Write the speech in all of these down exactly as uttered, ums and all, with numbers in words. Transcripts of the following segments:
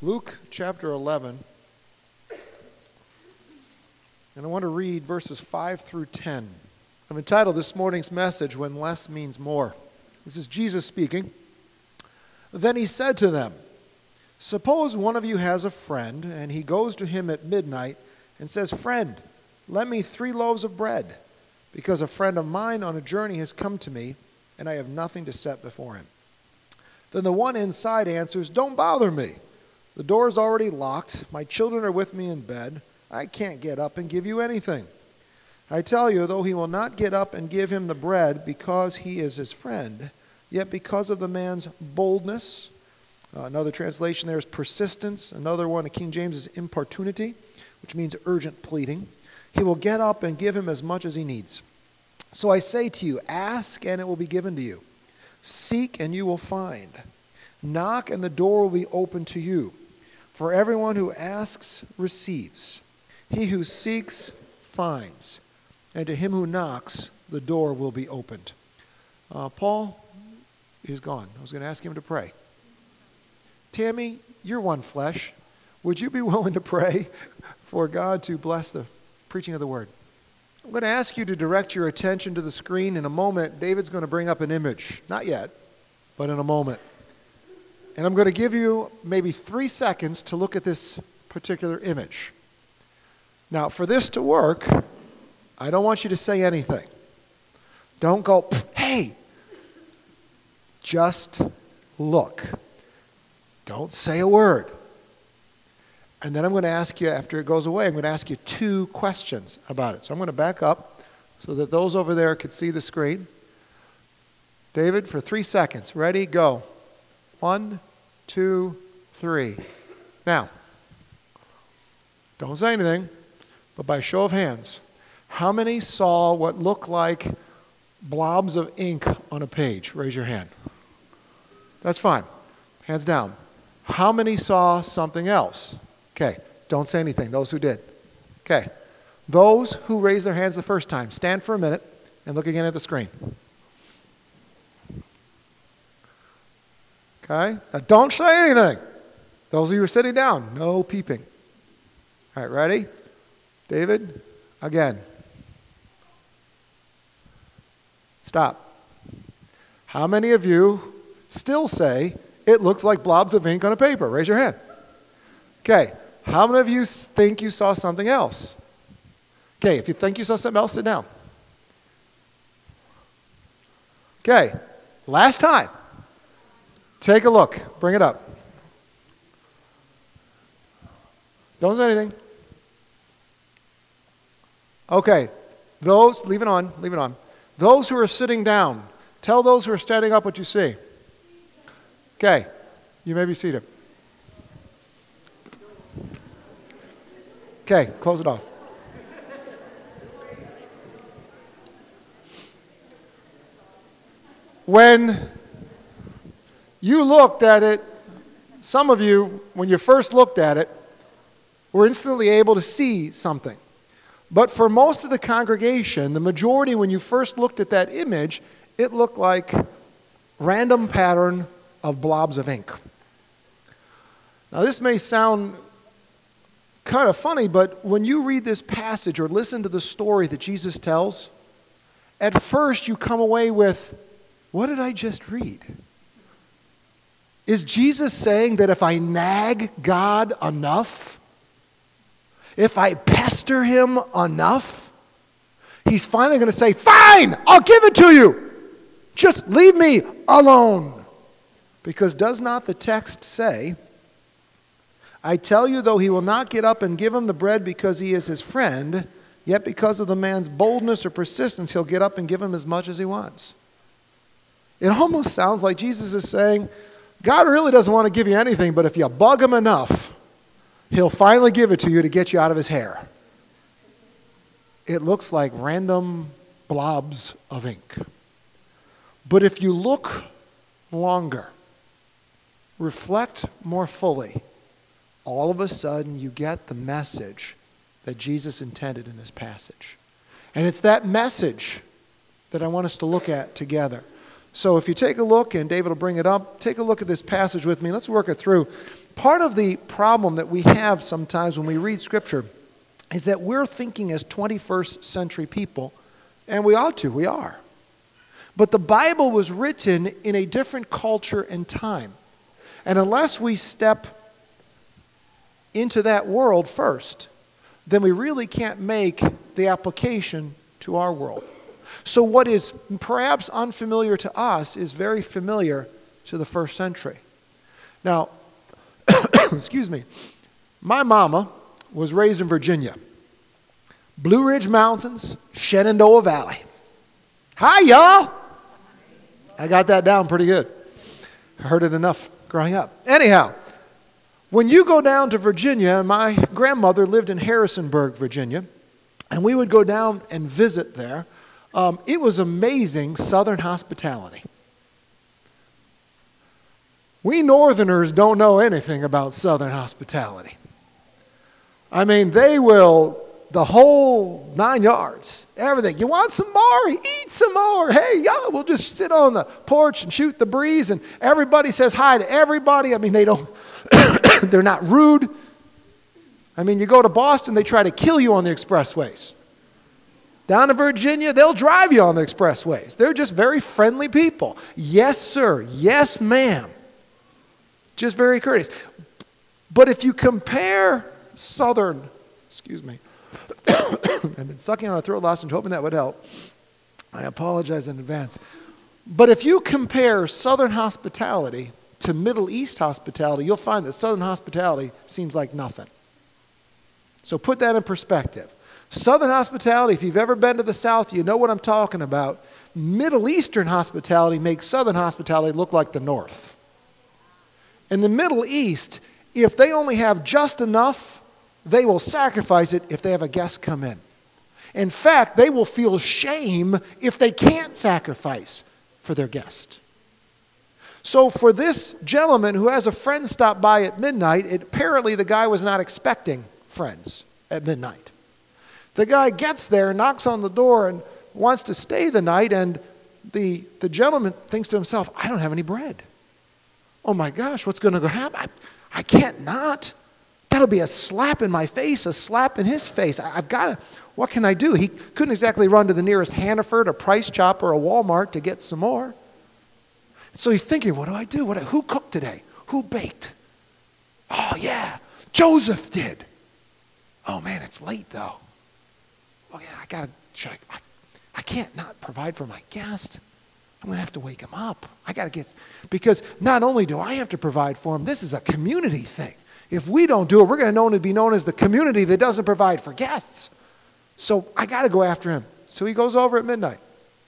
Luke chapter eleven, and I want to read verses five through ten. I've entitled this morning's message, When Less Means More. This is Jesus speaking. Then he said to them, "Suppose one of you has a friend, and he goes to him at midnight and says, 'Friend, lend me three loaves of bread, because a friend of mine on a journey has come to me, and I have nothing to set before him.' Then the one inside answers, 'Don't bother me. The door is already locked. My children are with me in bed. I can't get up and give you anything.' I tell you, though he will not get up and give him the bread because he is his friend, yet because of the man's boldness," uh, another translation there is persistence, another one, King James, is importunity, which means urgent pleading, "he will get up and give him as much as he needs. So I say to you, ask and it will be given to you. Seek and you will find. Knock and the door will be open to you. For everyone who asks receives. He who seeks finds. And to him who knocks, the door will be opened." Uh, Paul is gone. I was going to ask him to pray. Tammy, you're one flesh. Would you be willing to pray for God to bless the preaching of the word? I'm going to ask you to direct your attention to the screen. In a moment, David's going to bring up an image. Not yet, but in a moment. And I'm going to give you maybe three seconds to look at this particular image. Now, for this to work, I don't want you to say anything. Don't go, "Hey!" Just look. Don't say a word. And then I'm going to ask you, after it goes away, I'm going to ask you two questions about it. So I'm going to back up so that those over there could see the screen. David, for three seconds. Ready? Go. One, two, three. Now, don't say anything, but by show of hands, how many saw what looked like blobs of ink on a page? Raise your hand. That's fine. Hands down. How many saw something else? Okay, don't say anything, those who did. Okay, those who raised their hands the first time, stand for a minute and look again at the screen. Okay, now don't say anything. Those of you who are sitting down, no peeping. All right, ready? David, again. Stop. How many of you still say it looks like blobs of ink on a paper? Raise your hand. Okay, how many of you think you saw something else? Okay, if you think you saw something else, sit down. Okay, last time. Take a look. Bring it up. Don't say anything. Okay, those, leave it on, leave it on. Those who are sitting down, tell those who are standing up what you see. Okay, you may be seated. Okay, close it off. When you looked at it, some of you, when you first looked at it, were instantly able to see something. But for most of the congregation, the majority, when you first looked at that image, it looked like random pattern of blobs of ink. Now, this may sound kind of funny, but when you read this passage or listen to the story that Jesus tells, at first you come away with, what did I just read? Is Jesus saying that if I nag God enough, if I pester him enough, he's finally going to say, fine, I'll give it to you. Just leave me alone. Because does not the text say, I tell you, though he will not get up and give him the bread because he is his friend, yet because of the man's boldness or persistence, he'll get up and give him as much as he wants. It almost sounds like Jesus is saying, God really doesn't want to give you anything, but if you bug him enough, he'll finally give it to you to get you out of his hair. It looks like random blobs of ink. But if you look longer, reflect more fully, all of a sudden you get the message that Jesus intended in this passage. And it's that message that I want us to look at together. So if you take a look, and David will bring it up, take a look at this passage with me. Let's work it through. Part of the problem that we have sometimes when we read Scripture is that we're thinking as twenty-first century people, and we ought to, we are. But the Bible was written in a different culture and time. And unless we step into that world first, then we really can't make the application to our world. So what is perhaps unfamiliar to us is very familiar to the first century. Now, excuse me, my mama was raised in Virginia. Blue Ridge Mountains, Shenandoah Valley. Hi, y'all. I got that down pretty good. I heard it enough growing up. Anyhow, when you go down to Virginia, my grandmother lived in Harrisonburg, Virginia, and we would go down and visit there. Um, it was amazing Southern hospitality. We Northerners don't know anything about Southern hospitality. I mean, they will, the whole nine yards, everything. You want some more? Eat some more. Hey, y'all, we'll just sit on the porch and shoot the breeze, and everybody says hi to everybody. I mean, they don't, they're not rude. I mean, you go to Boston, they try to kill you on the expressways. Down in Virginia, they'll drive you on the expressways. They're just very friendly people. Yes, sir. Yes, ma'am. Just very courteous. But if you compare Southern, excuse me, I've been sucking on a throat lozenge, hoping that would help. I apologize in advance. But if you compare Southern hospitality to Middle East hospitality, you'll find that Southern hospitality seems like nothing. So put that in perspective. Southern hospitality, if you've ever been to the South, you know what I'm talking about. Middle Eastern hospitality makes Southern hospitality look like the North. In the Middle East, if they only have just enough, they will sacrifice it if they have a guest come in. In fact, they will feel shame if they can't sacrifice for their guest. So for this gentleman who has a friend stop by at midnight, it, apparently the guy was not expecting friends at midnight. The guy gets there, knocks on the door, and wants to stay the night, and the, the gentleman thinks to himself, I don't have any bread. Oh my gosh, what's going to happen? I, I can't not. That'll be a slap in my face, a slap in his face. I, I've got to, what can I do? He couldn't exactly run to the nearest Hannaford, a Price Chop, or a Walmart to get some more. So he's thinking, what do I do? What, who cooked today? Who baked? Oh yeah, Joseph did. Oh man, it's late though. Oh yeah, I gotta, should I, I, I can't not provide for my guest. I'm gonna have to wake him up. I gotta get, because not only do I have to provide for him, this is a community thing. If we don't do it, we're gonna know to be known as the community that doesn't provide for guests. So I gotta go after him. So he goes over at midnight.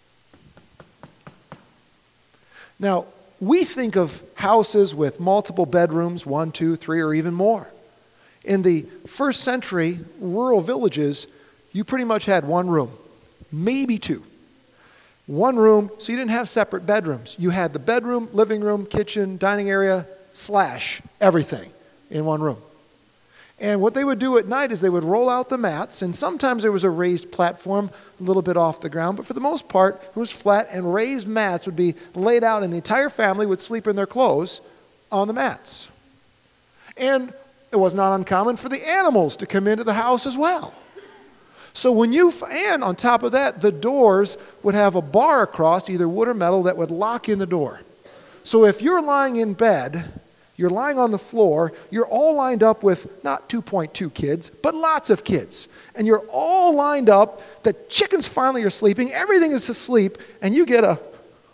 Now, we think of houses with multiple bedrooms, one, two, three, or even more. In the first century rural villages, you pretty much had one room, maybe two. One room, so you didn't have separate bedrooms. You had the bedroom, living room, kitchen, dining area, slash everything in one room. And what they would do at night is they would roll out the mats, and sometimes there was a raised platform a little bit off the ground, but for the most part, it was flat, and raised mats would be laid out, and the entire family would sleep in their clothes on the mats. And it was not uncommon for the animals to come into the house as well. So when you, and on top of that, the doors would have a bar across, either wood or metal, that would lock in the door. So if you're lying in bed, you're lying on the floor, you're all lined up with not two point two kids, but lots of kids. And you're all lined up, the chickens finally are sleeping, everything is asleep, and you get a,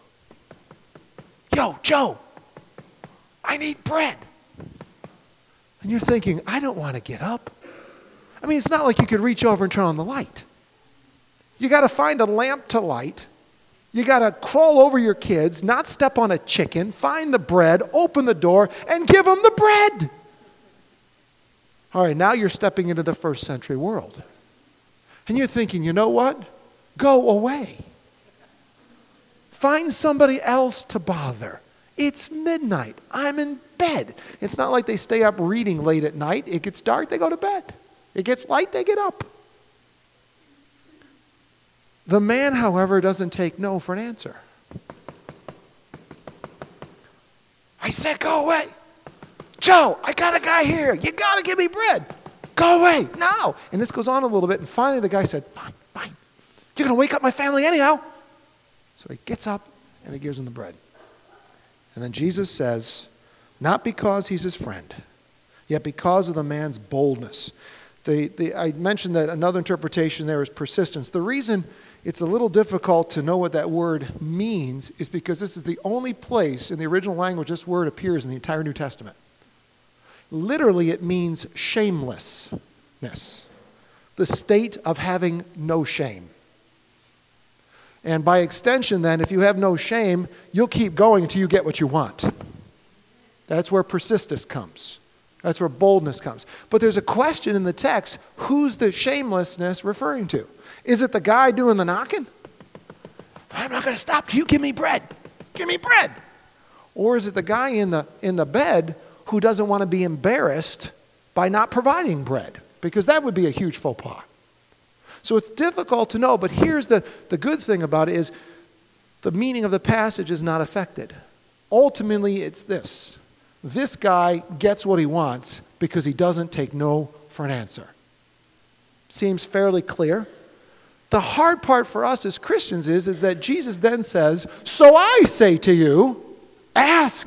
yo, Joe, I need bread. And you're thinking, I don't want to get up. I mean, it's not like you could reach over and turn on the light. You got to find a lamp to light. You got to crawl over your kids, not step on a chicken, find the bread, open the door, and give them the bread. All right, now you're stepping into the first century world. And you're thinking, you know what? Go away. Find somebody else to bother. It's midnight. I'm in bed. It's not like they stay up reading late at night. It gets dark, they go to bed. It gets light, they get up. The man, however, doesn't take no for an answer. I said, go away. Joe, I got a guy here. You got to give me bread. Go away now. And this goes on a little bit. And finally the guy said, fine, fine. You're going to wake up my family anyhow. So he gets up and he gives him the bread. And then Jesus says, not because he's his friend, yet because of the man's boldness. The, the, I mentioned that another interpretation there is persistence. The reason it's a little difficult to know what that word means is because this is the only place in the original language this word appears in the entire New Testament. Literally, it means shamelessness, the state of having no shame. And by extension, then, if you have no shame, you'll keep going until you get what you want. That's where persistence comes. That's where boldness comes. But there's a question in the text, who's the shamelessness referring to? Is it the guy doing the knocking? I'm not going to stop till you give me bread. Give me bread. Or is it the guy in the, in the bed who doesn't want to be embarrassed by not providing bread? Because that would be a huge faux pas. So it's difficult to know, but here's the, the good thing about it is the meaning of the passage is not affected. Ultimately, it's this. This guy gets what he wants because he doesn't take no for an answer. Seems fairly clear. The hard part for us as Christians is, is that Jesus then says, so I say to you, ask.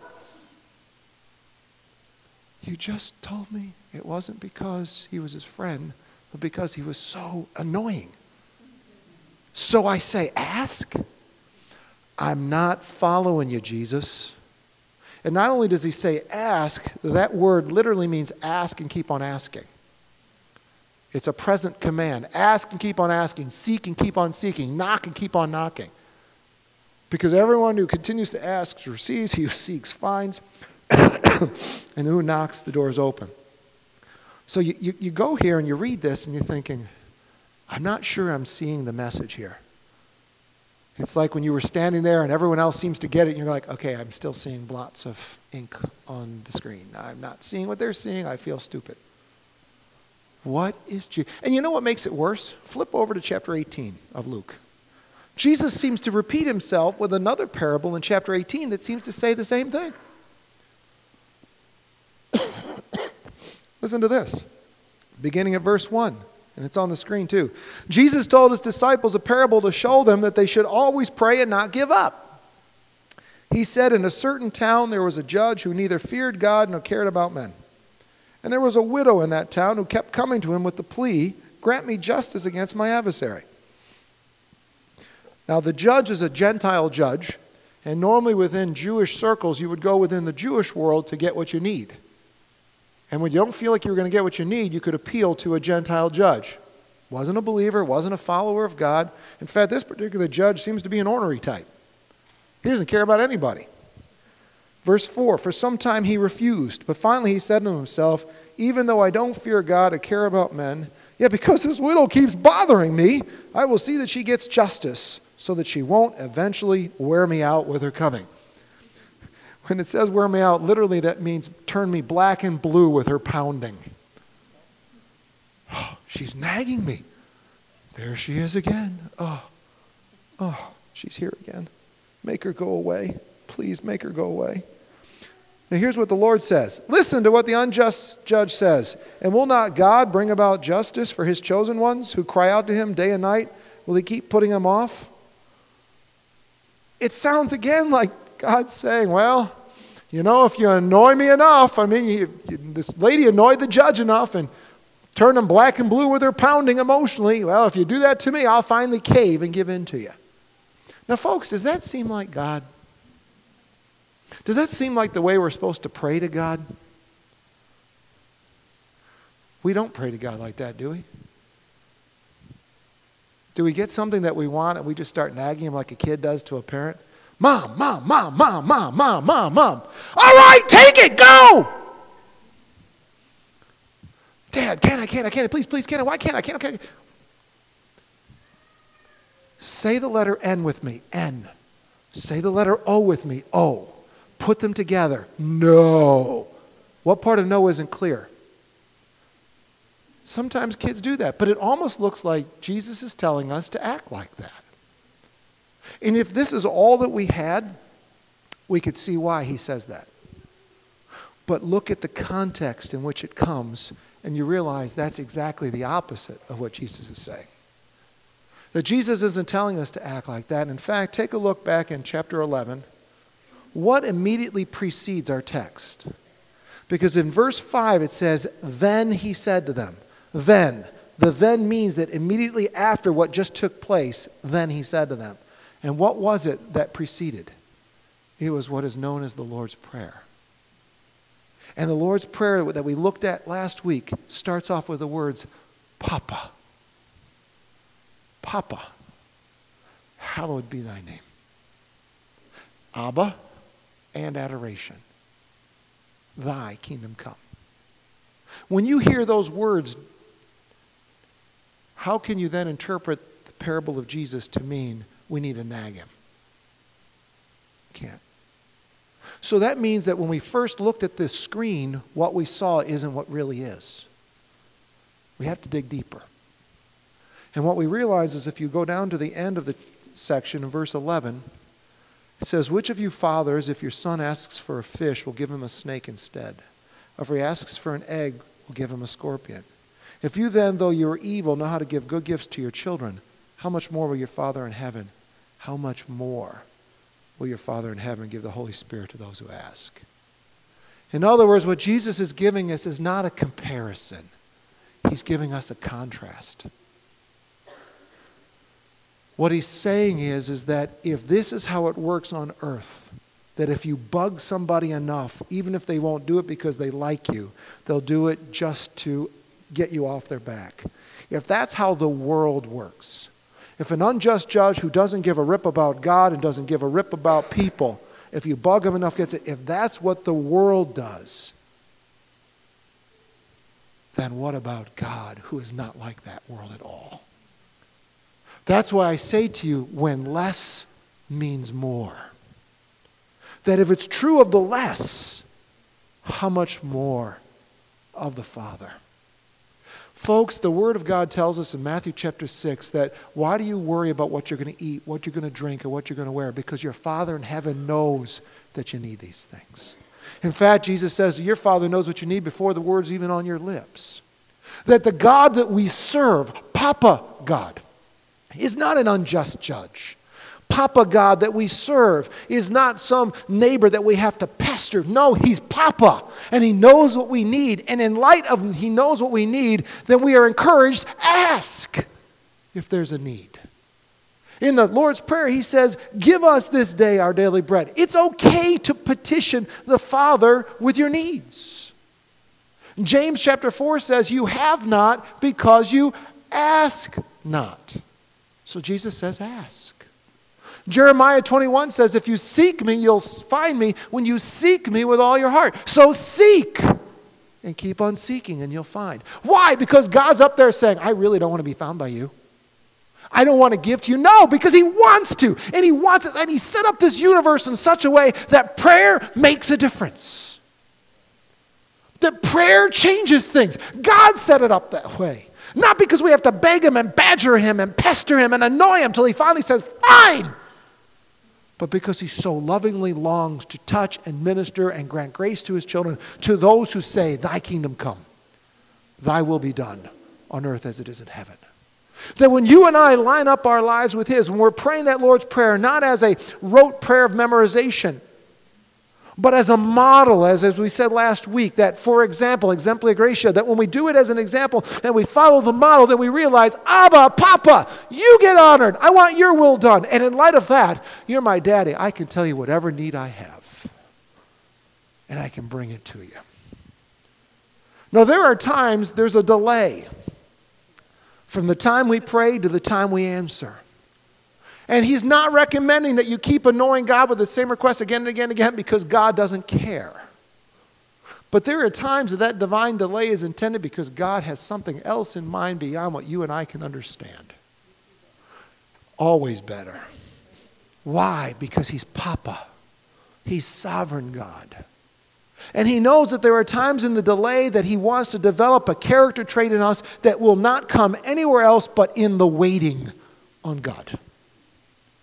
You just told me it wasn't because he was his friend, but because he was so annoying. So I say, ask? I'm not following you, Jesus. And not only does he say ask, that word literally means ask and keep on asking. It's a present command. Ask and keep on asking. Seek and keep on seeking. Knock and keep on knocking. Because everyone who continues to ask receives, he who seeks finds, and who knocks, the door is open. So you, you, you go here and you read this and you're thinking, I'm not sure I'm seeing the message here. It's like when you were standing there and everyone else seems to get it, and you're like, okay, I'm still seeing blots of ink on the screen. I'm not seeing what they're seeing. I feel stupid. What is Jesus? And you know what makes it worse? Flip over to chapter eighteen of Luke. Jesus seems to repeat himself with another parable in chapter eighteen that seems to say the same thing. Listen to this, beginning at verse one, and it's on the screen too. Jesus told his disciples a parable to show them that they should always pray and not give up. He said, in a certain town there was a judge who neither feared God nor cared about men. And there was a widow in that town who kept coming to him with the plea, grant me justice against my adversary. Now the judge is a Gentile judge, and normally within Jewish circles you would go within the Jewish world to get what you need. And when you don't feel like you're going to get what you need, you could appeal to a Gentile judge. Wasn't a believer, wasn't a follower of God. In fact, this particular judge seems to be an ornery type. He doesn't care about anybody. Verse four, for some time he refused, but finally he said to himself, even though I don't fear God or care about men, yet because this widow keeps bothering me, I will see that she gets justice so that she won't eventually wear me out with her coming. When it says wear me out, literally that means turn me black and blue with her pounding. Oh, she's nagging me. There she is again. Oh, oh, she's here again. Make her go away. Please make her go away. Now here's what the Lord says. Listen to what the unjust judge says. And will not God bring about justice for his chosen ones who cry out to him day and night? Will he keep putting them off? It sounds again like God's saying, well, you know, if you annoy me enough, I mean, you, you, this lady annoyed the judge enough and turned him black and blue with her pounding emotionally. Well, if you do that to me, I'll finally cave and give in to you. Now, folks, does that seem like God? Does that seem like the way we're supposed to pray to God? We don't pray to God like that, do we? Do we get something that we want and we just start nagging him like a kid does to a parent? Mom, mom, mom, mom, mom, mom, mom, mom. All right, take it, go! Dad, can I, can I, can I, please, please, can I, why can't I, can I, can I? Say the letter N with me, N. Say the letter O with me, O. Put them together, no. What part of no isn't clear? Sometimes kids do that, but it almost looks like Jesus is telling us to act like that. And if this is all that we had, we could see why he says that. But look at the context in which it comes, and you realize that's exactly the opposite of what Jesus is saying. That Jesus isn't telling us to act like that. In fact, take a look back in chapter eleven. What immediately precedes our text? Because in verse five it says, then he said to them. Then. The then means that immediately after what just took place, then he said to them. And what was it that preceded? It was what is known as the Lord's Prayer. And the Lord's Prayer that we looked at last week starts off with the words, Papa. Papa, hallowed be thy name. Abba and adoration. Thy kingdom come. When you hear those words, how can you then interpret the parable of Jesus to mean we need to nag him? Can't. So that means that when we first looked at this screen, what we saw isn't what really is. We have to dig deeper. And what we realize is if you go down to the end of the section in verse eleven, it says, which of you fathers, if your son asks for a fish, will give him a snake instead? Or if he asks for an egg, will give him a scorpion? If you then, though you are evil, know how to give good gifts to your children, how much more will your Father in heaven, how much more will your Father in heaven give the Holy Spirit to those who ask? In other words, what Jesus is giving us is not a comparison. He's giving us a contrast. What he's saying is, is that if this is how it works on earth, that if you bug somebody enough, even if they won't do it because they like you, they'll do it just to get you off their back. If that's how the world works, if an unjust judge who doesn't give a rip about God and doesn't give a rip about people, if you bug him enough, gets it, if that's what the world does, then what about God, who is not like that world at all? That's why I say to you, when less means more. That if it's true of the less, how much more of the Father? Folks, the Word of God tells us in Matthew chapter six that why do you worry about what you're going to eat, what you're going to drink, or what you're going to wear? Because your Father in heaven knows that you need these things. In fact, Jesus says your Father knows what you need before the word's even on your lips. That the God that we serve, Papa God, is not an unjust judge. Papa God that we serve is not some neighbor that we have to pester. No, he's Papa, and he knows what we need. And in light of he knows what we need, then we are encouraged, ask if there's a need. In the Lord's Prayer, he says, give us this day our daily bread. It's okay to petition the Father with your needs. James chapter four says, you have not because you ask not. So Jesus says, ask. Jeremiah twenty-one says, if you seek me, you'll find me when you seek me with all your heart. So seek and keep on seeking and you'll find. Why? Because God's up there saying, I really don't want to be found by you. I don't want to give to you. No, because he wants to. And he wants it. And he set up this universe in such a way that prayer makes a difference. That prayer changes things. God set it up that way. Not because we have to beg him and badger him and pester him and annoy him till he finally says, fine. But because he so lovingly longs to touch and minister and grant grace to his children, to those who say, thy kingdom come, thy will be done on earth as it is in heaven. That when you and I line up our lives with his, when we're praying that Lord's Prayer, not as a rote prayer of memorization, but as a model, as, as we said last week, that for example, exempli gratia, that when we do it as an example and we follow the model, that we realize, Abba, Papa, you get honored. I want your will done. And in light of that, you're my daddy. I can tell you whatever need I have. And I can bring it to you. Now, there are times there's a delay from the time we pray to the time we answer. And he's not recommending that you keep annoying God with the same request again and again and again because God doesn't care. But there are times that that divine delay is intended because God has something else in mind beyond what you and I can understand. Always better. Why? Because he's Papa. He's sovereign God. And he knows that there are times in the delay that he wants to develop a character trait in us that will not come anywhere else but in the waiting on God.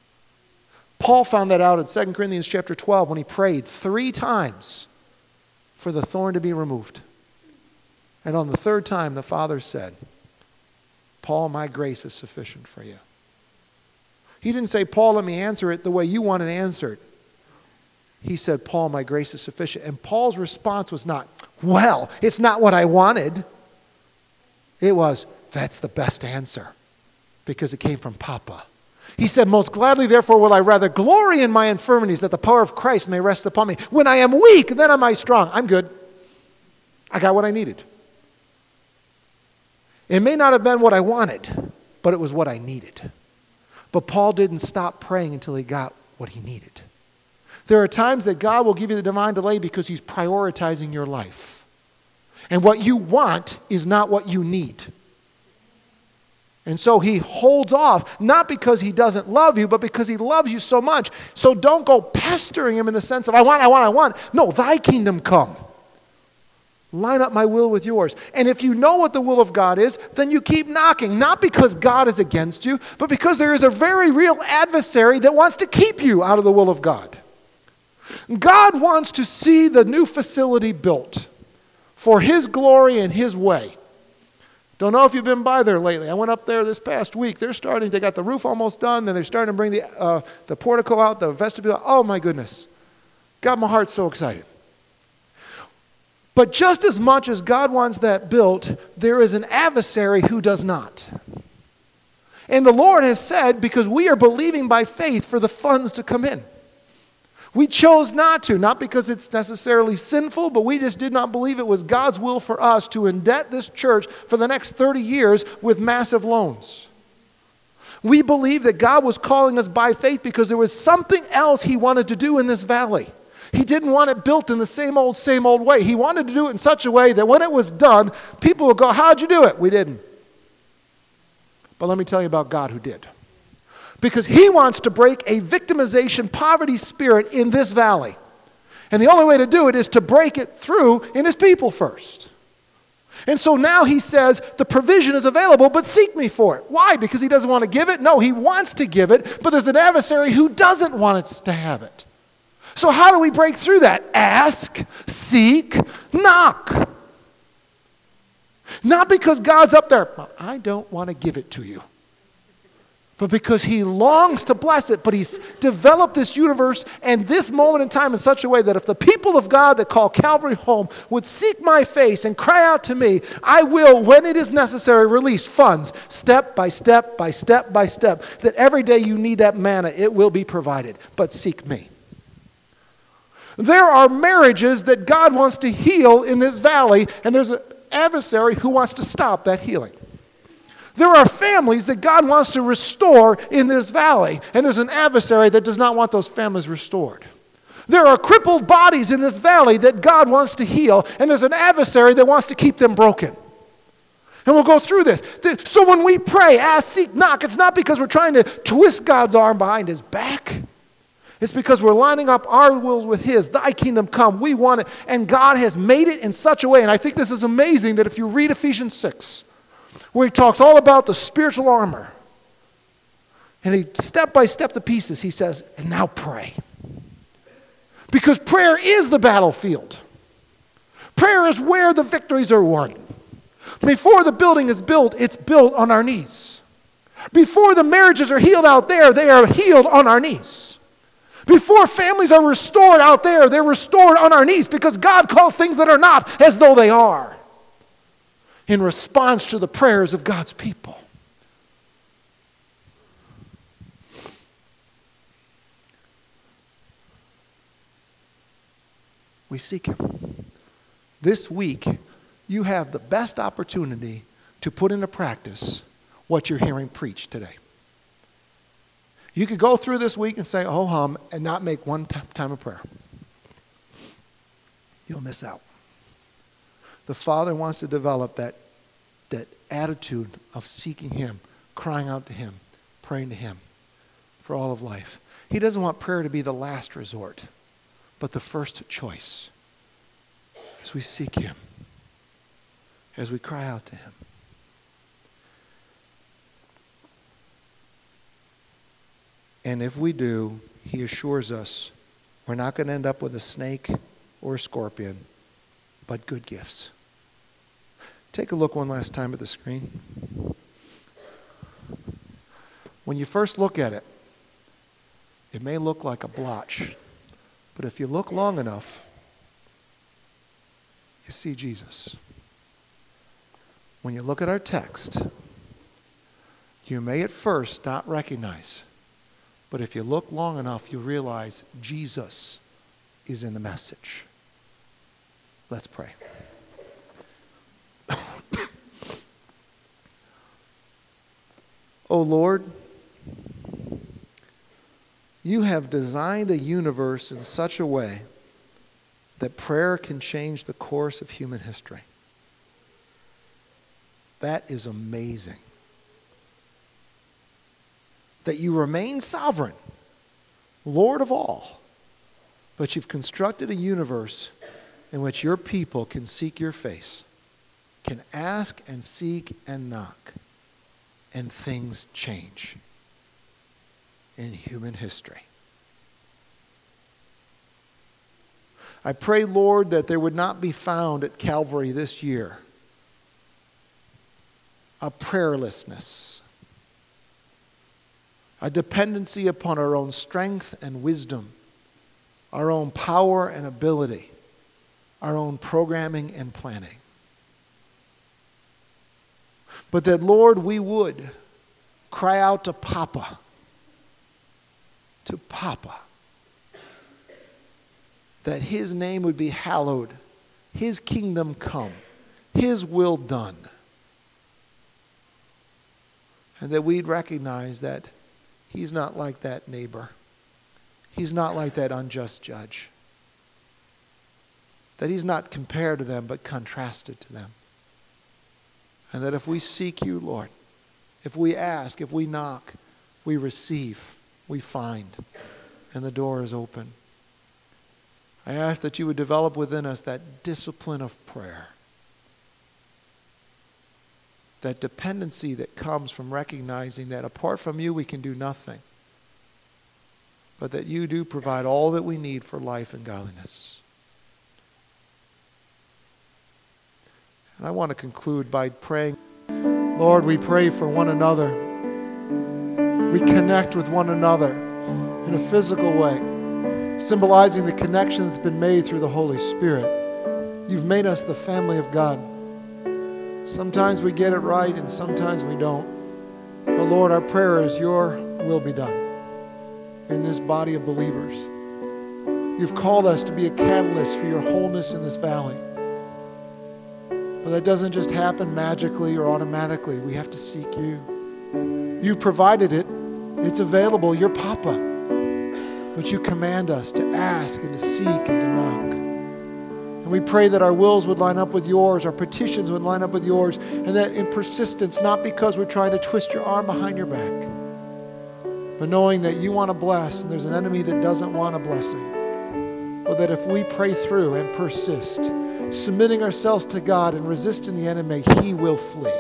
Paul found that out in Second Corinthians chapter twelve when he prayed three times for the thorn to be removed. And on the third time, the Father said, Paul, my grace is sufficient for you. He didn't say, Paul, let me answer it the way you want it answered. He said, Paul, my grace is sufficient. And Paul's response was not, well, it's not what I wanted. It was, that's the best answer, because it came from Papa. He said, most gladly, therefore, will I rather glory in my infirmities, that the power of Christ may rest upon me. When I am weak, then am I strong. I'm good. I got what I needed. It may not have been what I wanted, but it was what I needed. But Paul didn't stop praying until he got what he needed. There are times that God will give you the divine delay because he's prioritizing your life. And what you want is not what you need. And so he holds off, not because he doesn't love you, but because he loves you so much. So don't go pestering him in the sense of, I want, I want, I want. No, thy kingdom come. Line up my will with yours. And if you know what the will of God is, then you keep knocking. Not because God is against you, but because there is a very real adversary that wants to keep you out of the will of God. God wants to see the new facility built for his glory and his way. Don't know if you've been by there lately. I went up there this past week. They're starting, they got the roof almost done, then they're starting to bring the, uh, the portico out, the vestibule out. Oh my goodness. Got my heart so excited. But just as much as God wants that built, there is an adversary who does not. And the Lord has said, because we are believing by faith for the funds to come in. We chose not to, not because it's necessarily sinful, but we just did not believe it was God's will for us to indebt this church for the next thirty years with massive loans. We believe that God was calling us by faith because there was something else he wanted to do in this valley. He didn't want it built in the same old, same old way. He wanted to do it in such a way that when it was done, people would go, how'd you do it? We didn't. But let me tell you about God who did. Because he wants to break a victimization, poverty spirit in this valley. And the only way to do it is to break it through in his people first. And so now he says, the provision is available, but seek me for it. Why? Because he doesn't want to give it? No, he wants to give it, but there's an adversary who doesn't want us to have it. So how do we break through that? Ask, seek, knock. Not because God's up there, well, I don't want to give it to you. But because he longs to bless it, but he's developed this universe and this moment in time in such a way that if the people of God that call Calvary home would seek my face and cry out to me, I will, when it is necessary, release funds step by step by step by step, that every day you need that manna, it will be provided. But seek me. There are marriages that God wants to heal in this valley, and there's an adversary who wants to stop that healing. There are families that God wants to restore in this valley, and there's an adversary that does not want those families restored. There are crippled bodies in this valley that God wants to heal, and there's an adversary that wants to keep them broken. And we'll go through this. So when we pray, ask, seek, knock, it's not because we're trying to twist God's arm behind his back. It's because we're lining up our wills with his. Thy kingdom come. We want it. And God has made it in such a way. And I think this is amazing that if you read Ephesians six, where he talks all about the spiritual armor, and he step by step the pieces, he says, and now pray. Because prayer is the battlefield. Prayer is where the victories are won. Before the building is built, it's built on our knees. Before the marriages are healed out there, they are healed on our knees. Before families are restored out there, they're restored on our knees because God calls things that are not as though they are in response to the prayers of God's people. We seek him. This week, you have the best opportunity to put into practice what you're hearing preached today. You could go through this week and say, oh hum, and not make one t- time of prayer. You'll miss out. The Father wants to develop that, that attitude of seeking him, crying out to him, praying to him for all of life. He doesn't want prayer to be the last resort, but the first choice as we seek him, as we cry out to him. And if we do, he assures us we're not going to end up with a snake or a scorpion, but good gifts. Take a look one last time at the screen. When you first look at it, it may look like a blotch, but if you look long enough, you see Jesus. When you look at our text, you may at first not recognize, but if you look long enough, you realize Jesus is in the message. Let's pray. Oh Lord, you have designed a universe in such a way that prayer can change the course of human history. That is amazing. That you remain sovereign, Lord of all, but you've constructed a universe in which your people can seek your face, can ask and seek and knock, and things change in human history. I pray, Lord, that there would not be found at Calvary this year a prayerlessness, a dependency upon our own strength and wisdom, our own power and ability, our own programming and planning. But that, Lord, we would cry out to Papa, to Papa, that his name would be hallowed, his kingdom come, his will done. And that we'd recognize that he's not like that neighbor. He's not like that unjust judge. That he's not compared to them, but contrasted to them. And that if we seek you, Lord, if we ask, if we knock, we receive, we find, and the door is open. I ask that you would develop within us that discipline of prayer, that dependency that comes from recognizing that apart from you we can do nothing, but that you do provide all that we need for life and godliness. And I want to conclude by praying, Lord, we pray for one another. We connect with one another in a physical way, symbolizing the connection that's been made through the Holy Spirit. You've made us the family of God. Sometimes we get it right and sometimes we don't. But Lord, our prayer is your will be done in this body of believers. You've called us to be a catalyst for your wholeness in this valley. But that doesn't just happen magically or automatically. We have to seek you. You've provided it. It's available. You're Papa. But you command us to ask and to seek and to knock. And we pray that our wills would line up with yours, our petitions would line up with yours, and that in persistence, not because we're trying to twist your arm behind your back, but knowing that you want to bless and there's an enemy that doesn't want a blessing. But that if we pray through and persist, submitting ourselves to God and resisting the enemy, he will flee.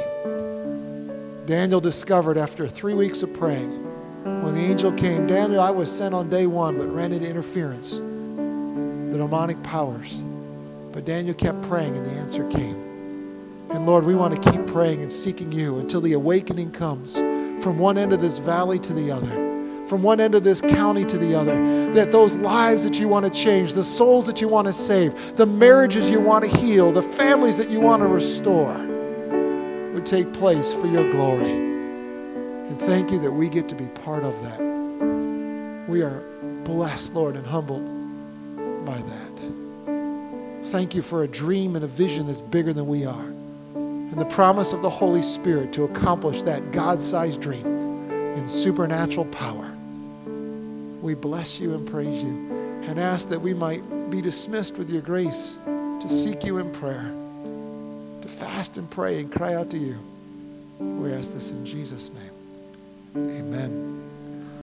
Daniel discovered after three weeks of praying, when the angel came, Daniel, I was sent on day one, but ran into interference, the demonic powers. But Daniel kept praying and the answer came. And Lord, we want to keep praying and seeking you until the awakening comes from one end of this valley to the other, from one end of this county to the other, that those lives that you want to change, the souls that you want to save, the marriages you want to heal, the families that you want to restore would take place for your glory. And thank you that we get to be part of that. We are blessed, Lord, and humbled by that. Thank you for a dream and a vision that's bigger than we are, and the promise of the Holy Spirit to accomplish that God-sized dream in supernatural power. We bless you and praise you and ask that we might be dismissed with your grace to seek you in prayer, to fast and pray and cry out to you. We ask this in Jesus' name. Amen.